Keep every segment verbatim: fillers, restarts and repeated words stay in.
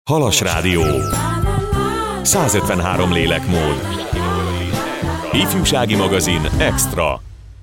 Halas Rádió. százötvenhárom lélekmód. Ifjúsági magazin Extra.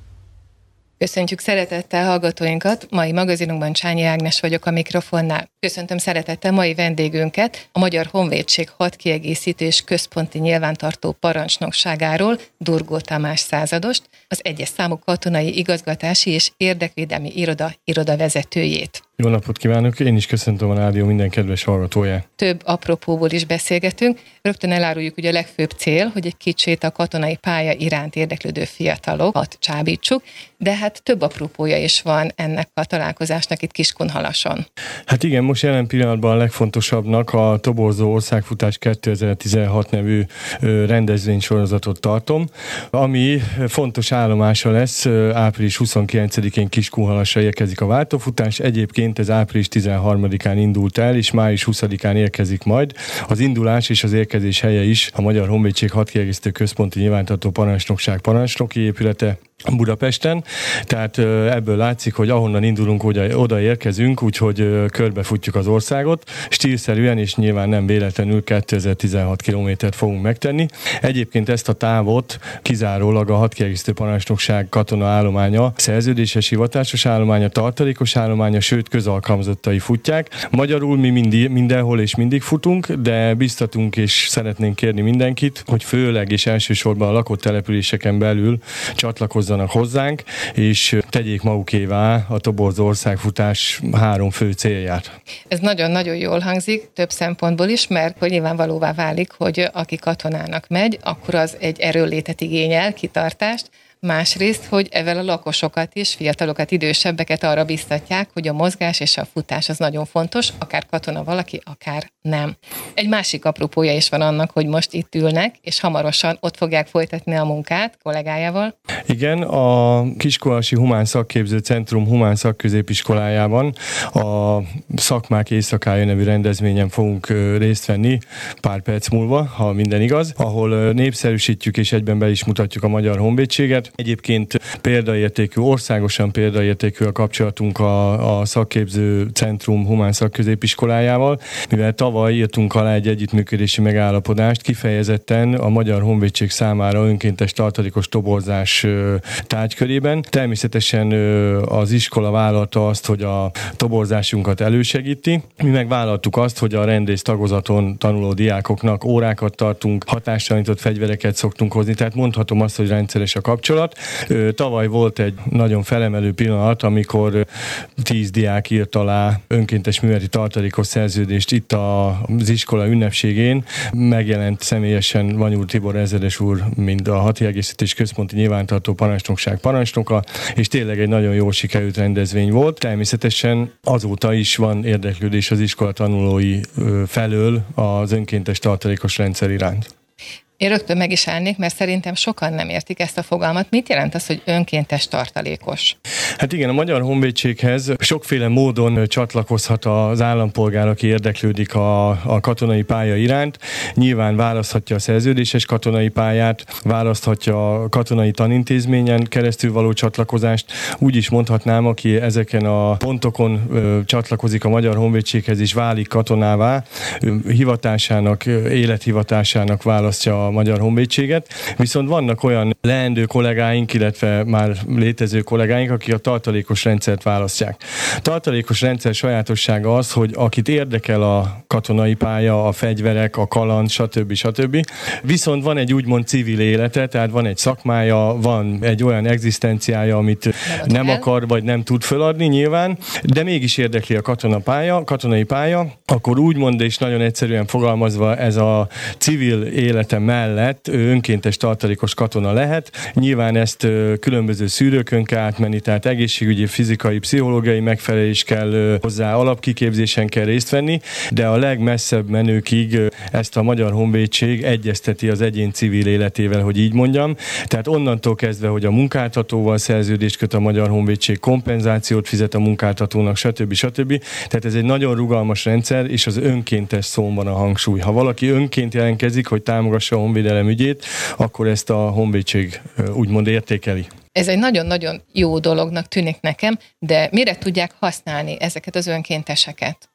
Köszöntjük szeretettel hallgatóinkat, mai magazinunkban Csányi Ágnes vagyok a mikrofonnál. Köszöntöm szeretettel mai vendégünket, a Magyar Honvédség hadkiegészítő és központi nyilvántartó parancsnokságáról, Durgó Tamás századost, az egyes számú katonai igazgatási és érdekvédelmi iroda irodavezetőjét. Jó napot kívánok, én is köszöntöm a rádió minden kedves hallgatóját. Több apropóból is beszélgetünk. Rögtön eláruljuk, hogy a legfőbb cél, hogy egy kicsit a katonai pálya iránt érdeklődő fiatalokat csábítsuk, de hát több apropója is van ennek a találkozásnak itt Kiskunhalason. Hát igen, most jelen pillanatban a legfontosabbnak a Toborzó Országfutás kétezer-tizenhat nevű rendezvénysorozatot tartom, ami fontos állomása lesz. április huszonkilencedikén Kiskunhalasra érkezik a váltófutás, egyébként ez április tizenharmadikán indult el, és május huszadikán érkezik majd. Az indulás és az érkezés helye is a Magyar Honvédség hadkiegészítő központi nyilvántartó parancsnokság parancsnoki épülete Budapesten, tehát ebből látszik, hogy ahonnan indulunk, oda, oda érkezünk, úgyhogy körbefutjuk az országot, stílszerűen és nyilván nem véletlenül kétezer-tizenhat kilométert fogunk megtenni. Egyébként ezt a távot kizárólag a hadkiegészítő parancsnokság katona állománya, szerződéses hivatásos állománya, tartalékos állománya, sőt közalkalmazottai futják. Magyarul mi mindig, mindenhol és mindig futunk, de biztatunk és szeretnénk kérni mindenkit, hogy főleg és elsősorban a lakott településeken belül csatlakozzanak hozzánk, és tegyék magukévá a Toborzó Országfutás három fő célját. Ez nagyon-nagyon jól hangzik, több szempontból is, mert hogy nyilvánvalóvá válik, hogy aki katonának megy, akkor az egy erőnlétet igényel, kitartást, másrészt, hogy ezzel a lakosokat is, fiatalokat, idősebbeket arra biztatják, hogy a mozgás és a futás az nagyon fontos, akár katona valaki, akár nem. Egy másik apropója is van annak, hogy most itt ülnek, és hamarosan ott fogják folytatni a munkát kollégájával. Igen, a Kiskunhalasi Humán Szakképző Centrum Humán Szakközépiskolájában a Szakmák Éjszakája nevű rendezvényen fogunk részt venni pár perc múlva, ha minden igaz, ahol népszerűsítjük és egyben be is mutatjuk a Magyar Honvédséget. Egyébként példaértékű, országosan példaértékű a kapcsolatunk a, a Szakképző Centrum Humán Szakközépiskolájával, mivel tavaly írtunk alá egy együttműködési megállapodást, kifejezetten a Magyar Honvédség számára önkéntes tartalékos toborzás tárgykörében. Természetesen az iskola vállalta azt, hogy a toborzásunkat elősegíti. Mi megvállaltuk azt, hogy a rendész tagozaton tanuló diákoknak órákat tartunk, hatástalanított fegyvereket szoktunk hozni, tehát mondhatom azt, hogy rendszeres a kapcsolat. Tavaly volt egy nagyon felemelő pillanat, amikor tíz diák írt alá önkéntes műveleti tartalékos szerződést itt az iskola ünnepségén. Megjelent személyesen Vanyúr Tibor ezredes úr, mint a hadkiegészítés központi nyilvántartó parancsnokság parancsnoka, és tényleg egy nagyon jól sikerült rendezvény volt. Természetesen azóta is van érdeklődés az iskola tanulói felől az önkéntes tartalékos rendszer iránt. Én rögtön meg is állnék, mert szerintem sokan nem értik ezt a fogalmat. Mit jelent az, hogy önkéntes tartalékos? Hát igen, a Magyar Honvédséghez sokféle módon csatlakozhat az állampolgár, aki érdeklődik a, a katonai pálya iránt. Nyilván választhatja a szerződéses katonai pályát, választhatja a katonai tanintézményen keresztül való csatlakozást. Úgy is mondhatnám, aki ezeken a pontokon ö, csatlakozik a Magyar Honvédséghez és válik katonává, ö, hivatásának, élethivatásának választja a Magyar Honvédséget, viszont vannak olyan leendő kollégáink, illetve már létező kollégáink, akik a tartalékos rendszert választják. A tartalékos rendszer sajátossága az, hogy akit érdekel a katonai pálya, a fegyverek, a kaland, stb. stb. Viszont van egy úgymond civil élete, tehát van egy szakmája, van egy olyan egzisztenciája, amit nem akar vagy nem tud feladni nyilván, de mégis érdekli a katonapálya, katonai pálya, akkor úgymond és nagyon egyszerűen fogalmazva ez a civil élete mellett önkéntes tartalékos katona lehet. Nyilván ezt különböző szűrőkön kell átmenni, tehát egészségügyi, fizikai, pszichológiai megfelelés kell hozzá, alapkiképzésen kell részt venni, de a legmesszebb menőkig ezt a Magyar Honvédség egyezteti az egyén civil életével, hogy így mondjam. Tehát onnantól kezdve, hogy a munkáltatóval szerződést köt a Magyar Honvédség, kompenzációt fizet a munkáltatónak, stb. stb. Tehát ez egy nagyon rugalmas rendszer, és az önkéntes szón van a hangsúly. Ha valaki önként jelentkezik, hogy támogassa a honvédelem ügyét, akkor ezt a honvédség úgymond értékeli. Ez egy nagyon-nagyon jó dolognak tűnik nekem, de mire tudják használni ezeket az önkénteseket?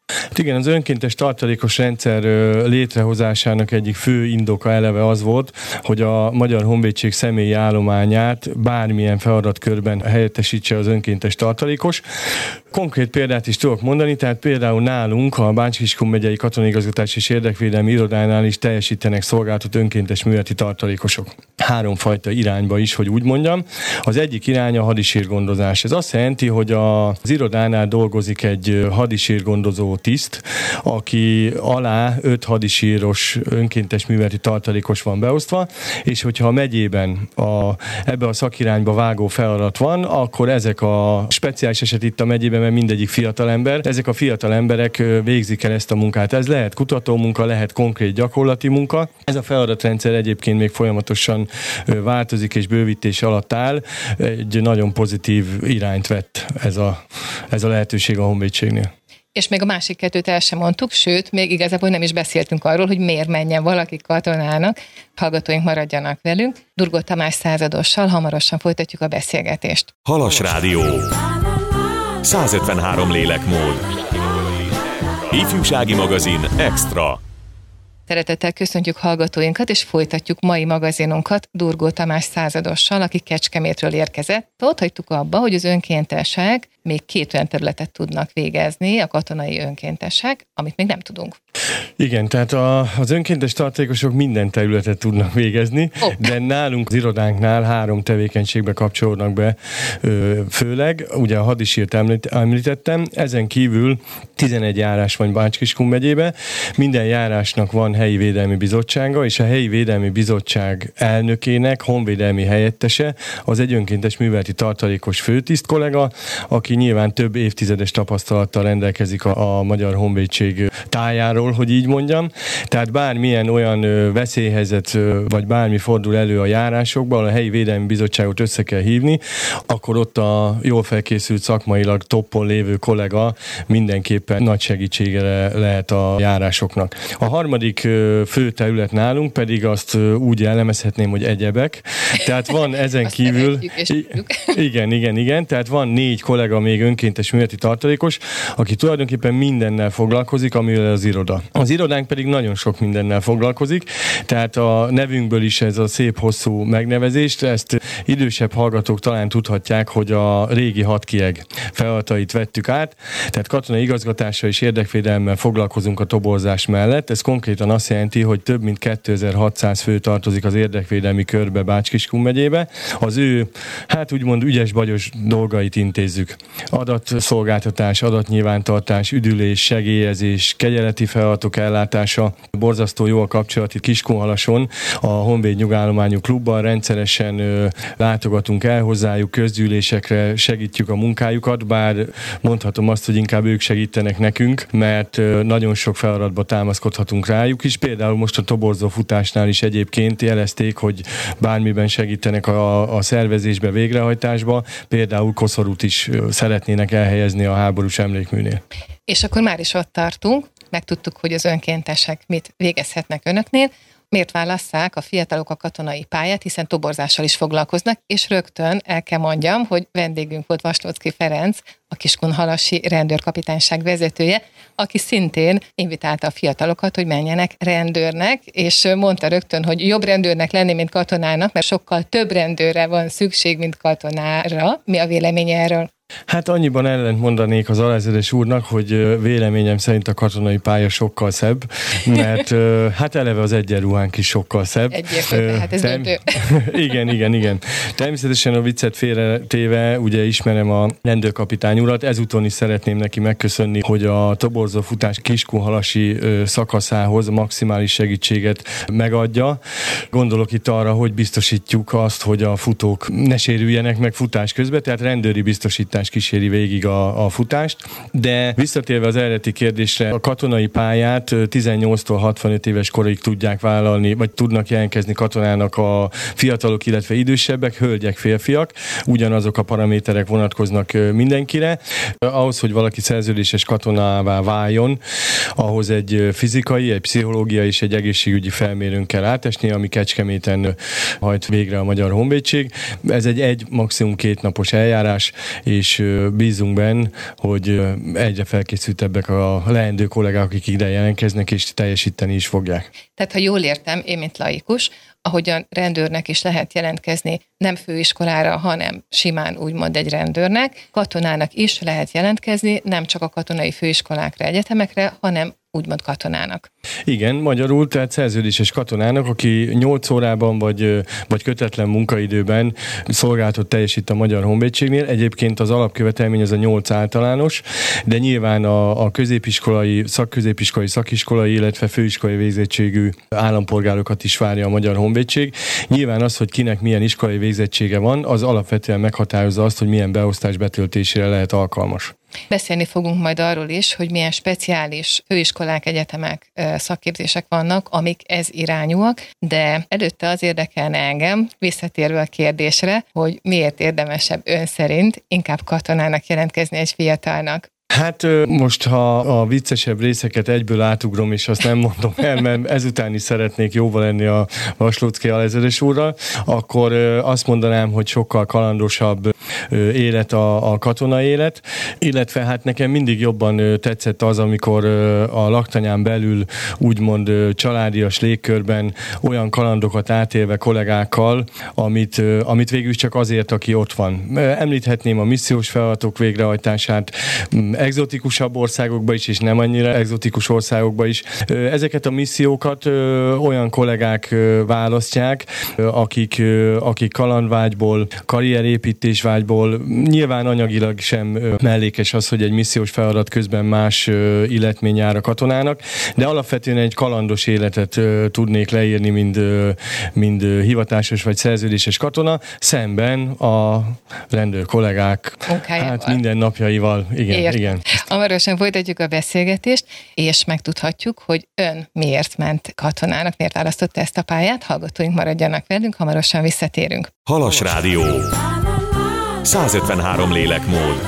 Hát igen, az önkéntes tartalékos rendszer létrehozásának egyik fő indoka eleve az volt, hogy a Magyar Honvédség személyi állományát bármilyen feladatkörben helyettesítse az önkéntes tartalékos. Konkrét példát is tudok mondani, tehát például nálunk a Bács-Kiskun megyei Katonai Igazgatási és Érdekvédelmi Irodánál is teljesítenek szolgáltat önkéntes műveleti tartalékosok. Háromfajta irányba is, hogy úgy mondjam. Az egyik irány a hadisírgondozás. Ez azt jelenti, hogy az irodánál dolgozik egy hadisírgondozó tiszt, aki alá öt hadisíros önkéntes műveleti tartalékos van beosztva, és hogyha a megyében a, ebbe a szakirányba vágó feladat van, akkor ezek a speciális eset itt a megyében, mert mindegyik fiatalember, ezek a fiatal emberek végzik el ezt a munkát. Ez lehet kutatómunka, lehet konkrét gyakorlati munka. Ez a feladatrendszer egyébként még folyamatosan változik és bővítés alatt áll. Egy nagyon pozitív irányt vett ez a, ez a lehetőség a honvédségnél. És még a másik kettőt el sem mondtuk, sőt, még igazából nem is beszéltünk arról, hogy miért menjen valaki katonának. Hallgatóink maradjanak velünk. Durgó Tamás századossal hamarosan folytatjuk a beszélgetést. Halas Rádió. százötvenhárom lélekmód. Ifjúsági magazin Extra. Szeretettel köszöntjük hallgatóinkat, és folytatjuk mai magazinunkat Durgó Tamás századossal, aki Kecskemétről érkezett. Ott hagytuk abba, hogy az önkéntesek még két olyan területet tudnak végezni, a katonai önkéntesek, amit még nem tudunk. Igen, tehát a, az önkéntes tartalékosok minden területet tudnak végezni, oh. de nálunk az irodánknál három tevékenységbe kapcsolódnak be ö, főleg. Ugye a hadisírt említ, említettem, ezen kívül tizenegy járás van Bács-Kiskun megyébe, minden járásnak van helyi védelmi bizottsága, és a helyi védelmi bizottság elnökének honvédelmi helyettese az egy önkéntes műveleti tartalékos főtiszt kollega, aki nyilván több évtizedes tapasztalattal rendelkezik a, a Magyar Honvédség tájáról, hogy így mondjam. Tehát bármilyen olyan ö, veszélyhelyzet ö, vagy bármi fordul elő a járásokban, a helyi védelmi bizottságot össze kell hívni, akkor ott a jól felkészült szakmailag toppon lévő kollega mindenképpen nagy segítsége lehet a járásoknak. A harmadik ö, fő terület nálunk pedig azt ö, úgy jellemezhetném, hogy egyebek. Tehát van ezen kívül... igen, igen, igen. Tehát van négy kollega még önkéntes műveleti tartalékos, aki tulajdonképpen mindennel foglalkozik, amivel az iroda. Az irodánk pedig nagyon sok mindennel foglalkozik, tehát a nevünkből is ez a szép hosszú megnevezést, ezt idősebb hallgatók talán tudhatják, hogy a régi hadkieg feladatait vettük át, tehát katonai igazgatással és érdekvédelemmel foglalkozunk a toborzás mellett. Ez konkrétan azt jelenti, hogy több mint kétezer-hatszáz fő tartozik az érdekvédelmi körbe Bács-Kiskun megyébe. Az ő, hát úgymond ügyes-bagyos dolgait intézzük. Adatszolgáltatás, adatnyilvántartás, üdülés, segélyezés, kegyeleti feladatok ellátása. Borzasztó jó a kapcsolat itt Kiskunhalason, a Honvéd nyugállományú klubban rendszeresen ö, látogatunk el hozzájuk, közgyűlésekre segítjük a munkájukat, bár mondhatom azt, hogy inkább ők segítenek nekünk, mert ö, nagyon sok feladatba támaszkodhatunk rájuk is. Például most a toborzó futásnál is egyébként jelezték, hogy bármiben segítenek a, a szervezésbe, végrehajtásba, például koszorút is ö, szeretnének elhelyezni a háborús emlékműnél. És akkor már is ott tartunk, megtudtuk, hogy az önkéntesek mit végezhetnek önöknél, miért válasszák a fiatalok a katonai pályát, hiszen toborzással is foglalkoznak, és rögtön el kell mondjam, hogy vendégünk volt Vaslóczky Ferenc, a Kiskunhalasi rendőrkapitányság vezetője, aki szintén invitálta a fiatalokat, hogy menjenek rendőrnek, és mondta rögtön, hogy jobb rendőrnek lenni, mint katonának, mert sokkal több rendőrre van szükség, mint katonára. Mi a véleménye erről? Hát annyiban ellent mondanék az alezredes úrnak, hogy véleményem szerint a katonai pálya sokkal szebb, mert hát eleve az egyenruhánk is sokkal szebb. Egyértelmű, hát ez Term- döntő. igen, igen, igen. Természetesen a viccet félretéve, ugye ismerem a rendőrkapitány urat, ezúton is szeretném neki megköszönni, hogy a toborzó futás Kiskunhalasi szakaszához maximális segítséget megadja. Gondolok itt arra, hogy biztosítjuk azt, hogy a futók ne sérüljenek meg futás közben, tehát rendőri biztosítás kíséri végig a, a futást, de visszatérve az eredeti kérdésre, a katonai pályát tizennyolctól hatvanöt éves korig tudják vállalni, vagy tudnak jelentkezni katonának a fiatalok, illetve idősebbek, hölgyek, férfiak, ugyanazok a paraméterek vonatkoznak mindenkire. Ahhoz, hogy valaki szerződéses katonává váljon, ahhoz egy fizikai, egy pszichológiai és egy egészségügyi felmérőn kell átesni, ami Kecskeméten hajt végre a Magyar Honvédség. Ez egy egy, maximum két napos eljárás, és és bízunk benne, hogy egyre felkészültebbek a leendő kollégák, akik ide jelentkeznek, és teljesíteni is fogják. Tehát, ha jól értem, én, mint laikus, ahogyan rendőrnek is lehet jelentkezni, nem főiskolára, hanem simán úgymond egy rendőrnek, katonának is lehet jelentkezni, nem csak a katonai főiskolákra, egyetemekre, hanem úgymond katonának. Igen, magyarul, tehát szerződéses katonának, aki nyolc órában vagy, vagy kötetlen munkaidőben szolgálatot teljesít a Magyar Honvédségnél. Egyébként az alapkövetelmény az a nyolc általános, de nyilván a, a középiskolai, szakközépiskolai, szakiskolai, illetve főiskolai végzettségű állampolgárokat is várja a Magyar Honvédség. Nyilván az, hogy kinek milyen iskolai végzettsége van, az alapvetően meghatározza azt, hogy milyen beosztás betöltésére lehet alkalmas. Beszélni fogunk majd arról is, hogy milyen speciális főiskolák, egyetemek, szakképzések vannak, amik ez irányúak, de előtte az érdekelne engem, visszatérve a kérdésre, hogy miért érdemesebb ön szerint inkább katonának jelentkezni egy fiatalnak. Hát most, ha a viccesebb részeket egyből átugrom, és azt nem mondom el, mert ezután is szeretnék jóval lenni a Vaslóczky alezredes úrral, akkor azt mondanám, hogy sokkal kalandosabb élet a, a katonai élet, illetve hát nekem mindig jobban tetszett az, amikor a laktanyán belül úgymond családias légkörben olyan kalandokat átélve kollégákkal, amit, amit végül csak azért, aki ott van. Említhetném a missziós feladatok végrehajtását, egzotikusabb országokba is, és nem annyira egzotikus országokba is. Ezeket a missziókat olyan kollégák választják, akik, akik kalandvágyból, karrierépítésvágyból, nyilván anyagilag sem mellékes az, hogy egy missziós feladat közben más illetmény jár a katonának, de alapvetően egy kalandos életet tudnék leírni, mind, mind hivatásos vagy szerződéses katona, szemben a rendőr kollégák hát minden napjaival. Igen, Ért. igen. Hamarosan folytatjuk a beszélgetést, és megtudhatjuk, hogy ön miért ment katonának, miért választotta ezt a pályát. Hallgatóink maradjanak velünk, hamarosan visszatérünk. Halas Rádió. százötvenhárom lélekmód.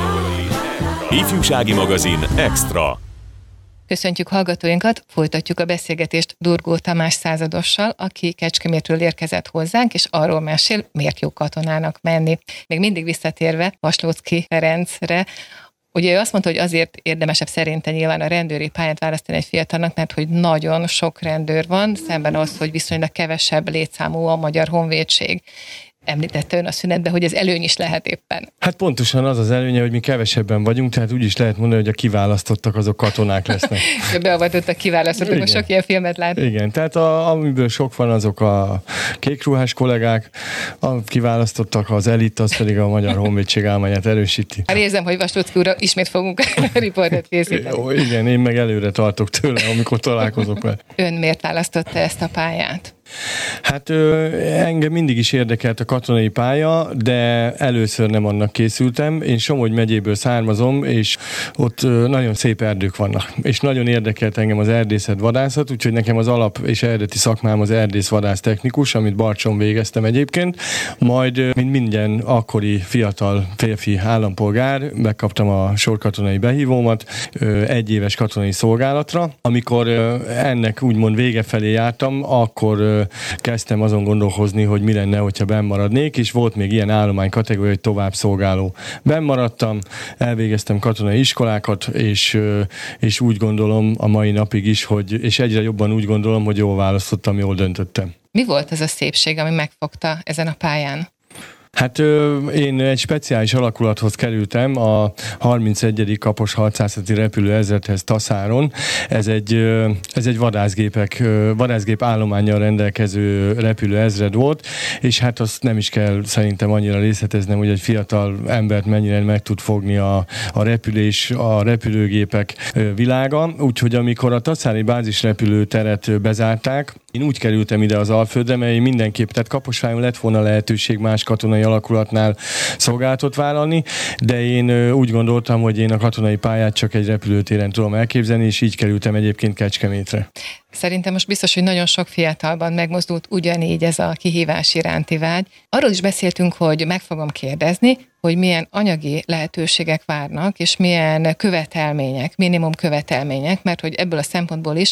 Ifjúsági magazin Extra. Köszöntjük hallgatóinkat, folytatjuk a beszélgetést Durgó Tamás századossal, aki Kecskemétről érkezett hozzánk, és arról mesél, miért jó katonának menni. Még mindig visszatérve Vaslóczky Ferencre, ugye ő azt mondta, hogy azért érdemesebb szerintem nyilván a rendőri pályát választani egy fiatalnak, mert hogy nagyon sok rendőr van, szemben az, hogy viszonylag kevesebb létszámú a Magyar Honvédség. Említette ön a szünetben, hogy ez előny is lehet éppen. Hát pontosan az az előnye, hogy mi kevesebben vagyunk, tehát úgy is lehet mondani, hogy a kiválasztottak azok katonák lesznek. Beavatottak, kiválasztottak, most sok ilyen filmet lát. Igen, tehát a, amiből sok van, azok a kékruhás kollégák, a kiválasztottak, az elit, az pedig a Magyar Honvédség álmányát erősíti. Hát érzem, hogy Vaslóczky úrra ismét fogunk riportet készíteni. Jó, igen, én meg előre tartok tőle, amikor találkozok vele. Ön miért választotta ezt a pályát? Hát ö, engem mindig is érdekelt a katonai pálya, de először nem annak készültem. Én Somogy megyéből származom, és ott ö, nagyon szép erdők vannak. És nagyon érdekelt engem az erdészet, vadászat, úgyhogy nekem az alap és eredeti szakmám az erdész-vadász technikus, amit Barcson végeztem egyébként. Majd, ö, mint minden akkori fiatal férfi állampolgár, megkaptam a sorkatonai behívómat ö, egy éves katonai szolgálatra. Amikor ö, ennek úgymond vége felé jártam, akkor ö, kezdtem azon gondolkozni, hogy mi lenne, hogyha benn maradnék, és volt még ilyen állomány kategória, hogy tovább szolgáló. Benn maradtam, elvégeztem katonai iskolákat, és, és úgy gondolom a mai napig is, hogy, és egyre jobban úgy gondolom, hogy jól választottam, jól döntöttem. Mi volt ez a szépség, ami megfogta ezen a pályán? Hát én egy speciális alakulathoz kerültem, a harmincegyedik Kapos Harcászati Repülőezredhez Taszáron. Ez egy, ez egy vadászgépek, vadászgép állománnyal rendelkező repülőezred volt, és hát azt nem is kell szerintem annyira részleteznem, hogy egy fiatal embert mennyire meg tud fogni a, a repülés, a repülőgépek világa. Úgyhogy amikor a taszári bázisrepülőteret bezárták, én úgy kerültem ide az Alföldre, mert mindenképp, tehát Kaposváron lett volna lehetőség más katonai alakulatnál szolgálatot vállalni, de én úgy gondoltam, hogy én a katonai pályát csak egy repülőtéren tudom elképzelni, és így kerültem egyébként Kecskemétre. Szerintem most biztos, hogy nagyon sok fiatalban megmozdult ugyanígy ez a kihívás iránti vágy. Arról is beszéltünk, hogy meg fogom kérdezni, hogy milyen anyagi lehetőségek várnak, és milyen követelmények, minimum követelmények, mert hogy ebből a szempontból is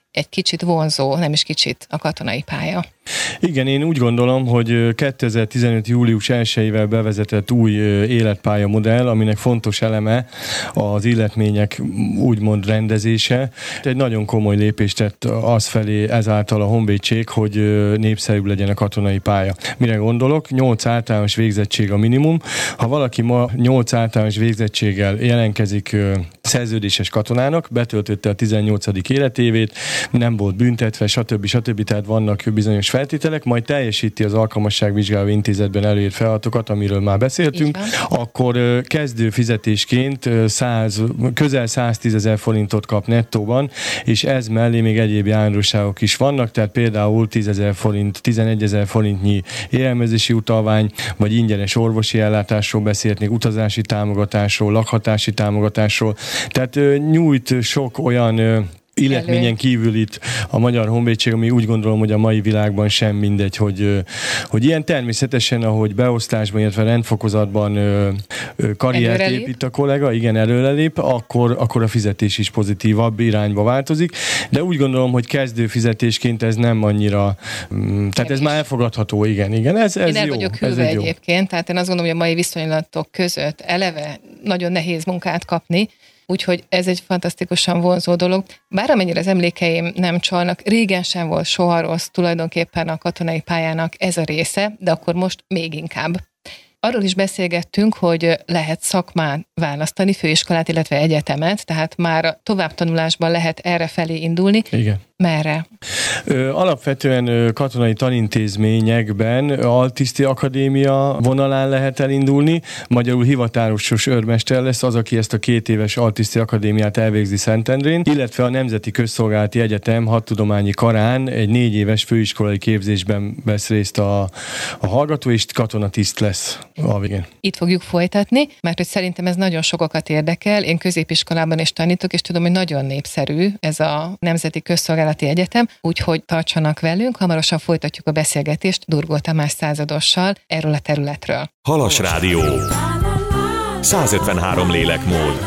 egy kicsit vonzó, nem is kicsit a katonai pálya. Igen, én úgy gondolom, hogy kétezer-tizenöt. július elsejével bevezetett új életpálya modell, aminek fontos eleme az illetmények úgymond rendezése. Egy nagyon komoly lépést tett az felé ezáltal a honvédség, hogy népszerűbb legyen a katonai pálya. Mire gondolok? nyolc általános végzettség a minimum. Ha valaki ma nyolc általános végzettséggel jelentkezik szerződéses katonának, betöltötte a tizennyolcadik életévét, nem volt büntetve, stb. stb. Tehát vannak bizonyos feltételek, majd teljesíti az alkalmasságvizsgáló intézetben előírt feladatokat, amiről már beszéltünk, akkor kezdő fizetésként száz, közel száztízezer forintot kap nettóban, és ez mellé még egyéb járandóságok is vannak, tehát például tízezer forint, tizenegyezer forintnyi élelmezési utalvány, vagy ingyenes orvosi ellátásról beszélhetnék, utazási támogatásról, lakhatási támogatásról. Tehát nyújt sok olyan illetményen kívül itt a Magyar Honvédség, ami úgy gondolom, hogy a mai világban sem mindegy, hogy, hogy ilyen természetesen, ahogy beosztásban, illetve rendfokozatban karriert előrelép. épít a kollega, igen, előrelép, akkor, akkor a fizetés is pozitívabb irányba változik, de úgy gondolom, hogy kezdő fizetésként ez nem annyira, tehát ez már elfogadható, igen, igen, ez, ez én el jó. vagyok hűlve ez egyébként, tehát én azt gondolom, hogy a mai viszonylatok között eleve nagyon nehéz munkát kapni, úgyhogy ez egy fantasztikusan vonzó dolog. Bár amennyire az emlékeim nem csalnak, régen sem volt soha rossz tulajdonképpen a katonai pályának ez a része, de akkor most még inkább. Arról is beszélgettünk, hogy lehet szakmán választani, főiskolát, illetve egyetemet, tehát már a továbbtanulásban lehet erre felé indulni. Igen. Merre? Alapvetően katonai tanintézményekben Altiszti Akadémia vonalán lehet elindulni, magyarul hivatásos őrmester lesz az, aki ezt a két éves Altiszti Akadémiát elvégzi Szentendrén, illetve a Nemzeti Közszolgálati Egyetem hadtudományi karán egy négy éves főiskolai képzésben vesz részt a, a hallgató, és katonatiszt lesz a végén. Itt fogjuk folytatni, mert hogy szerintem ez nagyon sokakat érdekel. Én középiskolában is tanítok, és tudom, hogy nagyon népszerű ez a Nemzeti Közszolgálati Egyetem, úgyhogy tartsanak velünk, hamarosan folytatjuk a beszélgetést Durgó Tamás századossal erről a területről. Halas Rádió. száz ötvenhárom lélekmód.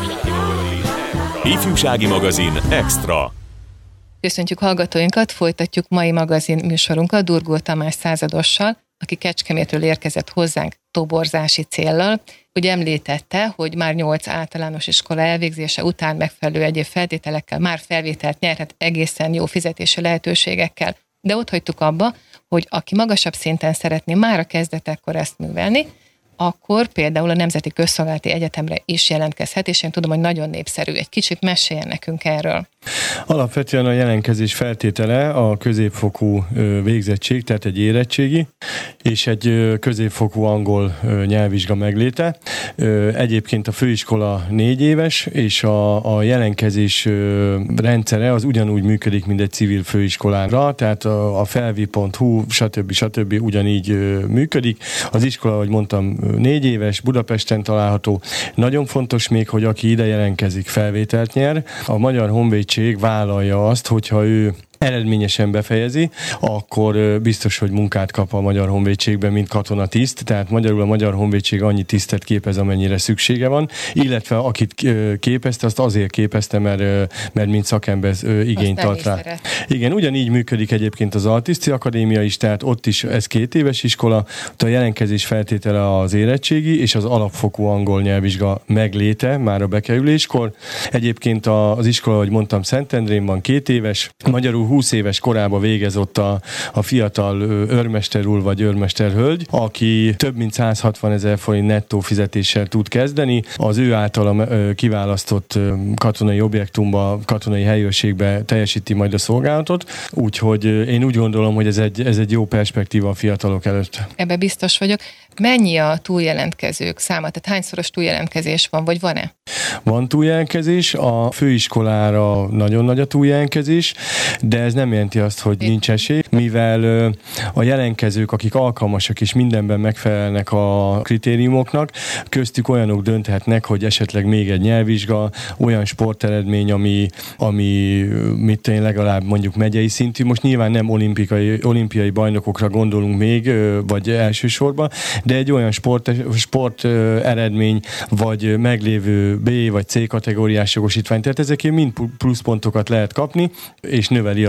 Ifjúsági magazin Extra. Köszöntjük hallgatóinkat, folytatjuk mai magazin műsorunkat Durgó Tamás századossal, aki Kecskemétről érkezett hozzánk toborzási céllal. Ugye említette, hogy már nyolc általános iskola elvégzése után megfelelő egyéb feltételekkel már felvételt nyerhet egészen jó fizetési lehetőségekkel. De ott hagytuk abba, hogy aki magasabb szinten szeretné már a kezdetekkor ezt művelni, akkor például a Nemzeti Közszolgálati Egyetemre is jelentkezhet, és én tudom, hogy nagyon népszerű. Egy kicsit meséljen nekünk erről. Alapvetően a jelentkezés feltétele a középfokú végzettség, tehát egy érettségi, és egy középfokú angol nyelvvizsga megléte. Egyébként a főiskola négy éves, és a, a jelentkezés rendszere az ugyanúgy működik, mint egy civil főiskolára, tehát a, a felvi pont hu, stb. stb. Ugyanígy működik. Az iskola, ahogy mondtam, négy éves, Budapesten található. Nagyon fontos még, hogy aki ide jelentkezik, felvételt nyer. A Magyar Honvédség vállalja azt, hogyha ő eredményesen befejezi, akkor biztos, hogy munkát kap a Magyar Honvédségben, mint katonatiszt, tehát magyarul a Magyar Honvédség annyi tisztet képez, amennyire szüksége van, illetve akit képezte, azt azért képezte, mert, mert mint szakember igényt tart rá. Szeret. Igen, ugyanígy működik egyébként az Altiszti Akadémia is, tehát ott is ez két éves iskola, a jelentkezés feltétele az érettségi és az alapfokú angol nyelvvizsga megléte már a bekerüléskor. Egyébként az iskola, ahogy mondtam, Szentendrén van, két éves, magyarul húsz éves korában végez ott a, a fiatal őrmester úr vagy őrmester hölgy, aki több mint százhatvan ezer forint nettó fizetéssel tud kezdeni. Az ő általa kiválasztott katonai objektumba, katonai helyőrségbe teljesíti majd a szolgálatot, úgyhogy én úgy gondolom, hogy ez egy, ez egy jó perspektíva a fiatalok előtt. Ebbe biztos vagyok. Mennyi a túljelentkezők száma? Tehát hányszoros túljelentkezés van, vagy van-e? Van túljelentkezés, a főiskolára nagyon nagy a túljelentkezés, de ez nem jelenti azt, hogy nincs esély, mivel a jelentkezők, akik alkalmasak és mindenben megfelelnek a kritériumoknak, köztük olyanok dönthetnek, hogy esetleg még egy nyelvvizsga, olyan sporteredmény, ami, ami mit én legalább mondjuk megyei szintű. Most nyilván nem olimpiai, olimpiai bajnokokra gondolunk még, vagy elsősorban, de egy olyan sport, sport eredmény, vagy meglévő B vagy C kategóriás jogosítvány, tehát ezekért mind pluszpontokat lehet kapni, és növeli a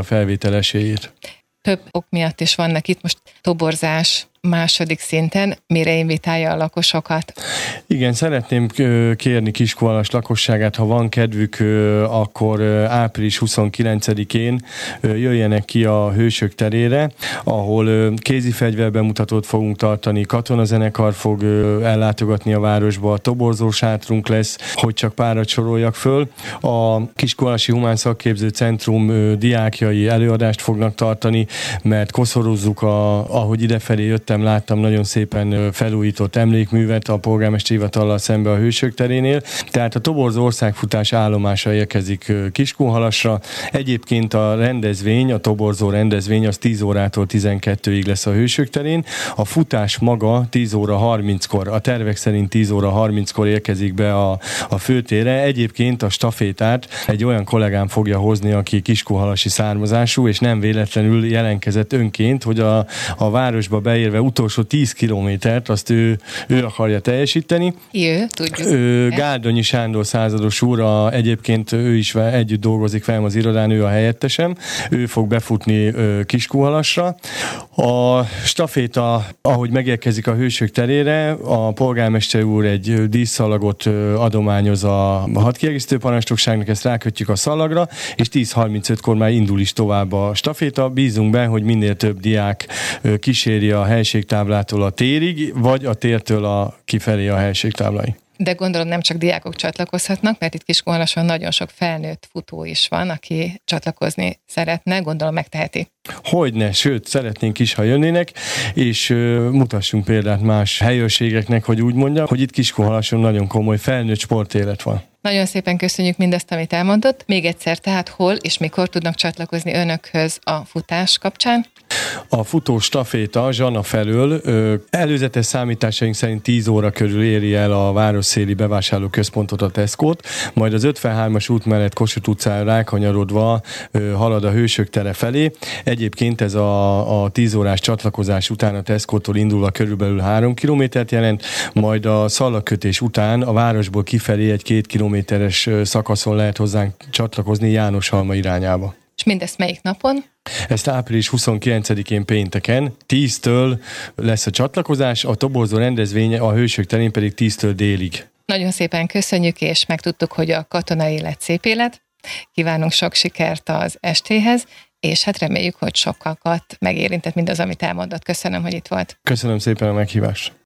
a felvétel esélyét. Több ok miatt is vannak itt most toborzás második szinten, mire invitálja a lakosokat? Igen, szeretném kérni Kiskunhalas lakosságát, ha van kedvük, akkor április huszonkilencedikén jöjjenek ki a Hősök terére, ahol kézifegyver bemutatót fogunk tartani, katonazenekar fog ellátogatni a városba, toborzó sátrunk lesz, hogy csak párat soroljak föl. A Kiskunhalasi Humán Szakképző Centrum diákjai előadást fognak tartani, mert koszorozzuk, a, ahogy idefelé jöttem, láttam nagyon szépen felújított emlékművet a polgármesteri hivatallal szembe a Hősök terénél. Tehát a toborzó országfutás állomása érkezik Kiskunhalasra. Egyébként a rendezvény, a toborzó rendezvény az tíz órától tizenkettőig lesz a Hősök terén. A futás maga tíz óra harminckor, a tervek szerint tíz óra harminckor érkezik be a, a főtérre. Egyébként a stafétát egy olyan kollégám fogja hozni, aki kiskunhalasi származású, és nem véletlenül jelentkezett önként, hogy a, a városba beérve utolsó tíz kilométert azt ő, ő akarja teljesíteni. Jö, tudjuk. Ő, Gárdonyi Sándor százados úr, a, egyébként ő is együtt dolgozik velem az irodán, ő a helyettesem. Ő fog befutni ö, Kiskunhalasra. A staféta, ahogy megérkezik a Hősök terére, a polgármester úr egy díszszalagot adományoz a hadkiegészítő parancsnokságnak, ezt rákötjük a szalagra, és tíz harmincötkor már indul is tovább a staféta. Bízunk be, hogy minél több diák kíséri a helységtáblától a térig, vagy a tértől a kifelé a helységtáblai. De gondolom nem csak diákok csatlakozhatnak, mert itt Kiskunhalason nagyon sok felnőtt futó is van, aki csatlakozni szeretne, gondolom megteheti. Hogyne, sőt, szeretnénk is, ha jönnének, és ö, mutassunk példát más helyőrségeknek, hogy úgy mondjam, hogy itt Kiskunhalason nagyon komoly felnőtt sportélet van. Nagyon szépen köszönjük mindezt, amit elmondott. Még egyszer, tehát hol és mikor tudnak csatlakozni önökhöz a futás kapcsán? A futó staféta Zsana felől ö, előzetes számításaink szerint tíz óra körül éri el a városszéli bevásárlóközpontot, a Tescót, majd az ötvenhármas út mellett Kossuth utcán rákanyarodva ö, halad a Hősök tere felé. Egyébként ez a, a tíz órás csatlakozás után a Tescótól indulva körülbelül három kilométert jelent, majd a szalagkötés után a városból kifelé egy két kilométeres szakaszon lehet hozzánk csatlakozni Jánoshalma irányába. És mindezt melyik napon? Ezt április huszonkilencedikén pénteken, tíztől lesz a csatlakozás, a toborzó rendezvény a Hősök terén pedig tíztől délig. Nagyon szépen köszönjük, és megtudtuk, hogy a katonai élet szép élet. Kívánunk sok sikert az estéhez, és hát reméljük, hogy sokakat megérintett mindaz, amit elmondott. Köszönöm, hogy itt volt. Köszönöm szépen a meghívást.